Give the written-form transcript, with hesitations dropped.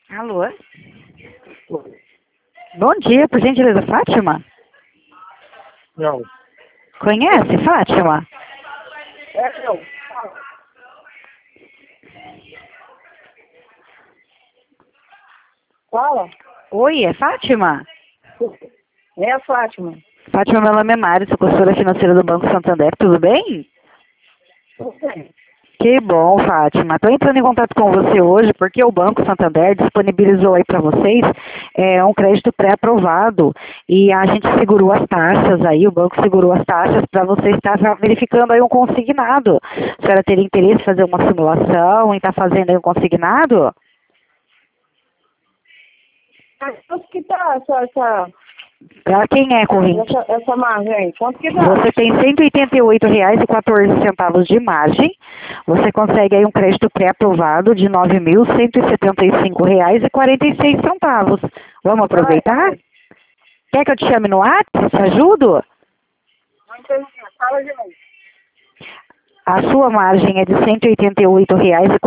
Alô? Bom dia, por gentileza, Fátima? Não. Conhece, Fátima? É, não. Fala. Oi, é Fátima? É a Fátima. Fátima, meu nome é Mário, sou consultora financeira do Banco Santander, tudo bem? Tudo bem. Que bom, Fátima. Estou entrando em contato com você hoje porque o Banco Santander disponibilizou aí para vocês um crédito pré-aprovado e a gente segurou as taxas aí, o banco segurou as taxas para você estar verificando aí um consignado. A senhora teria interesse em fazer uma simulação e estar fazendo aí um consignado? Quanto que tá Para quem é corrente? essa margem aí? Quanto que dá? Você tem R$ 188,14 de margem. Você consegue aí um crédito pré-aprovado de R$ 9.175,46. Vamos aproveitar? Quer que eu te chame no WhatsApp? Te ajudo? Não entendi. Fala de novo. A sua margem é de R$ 188,14.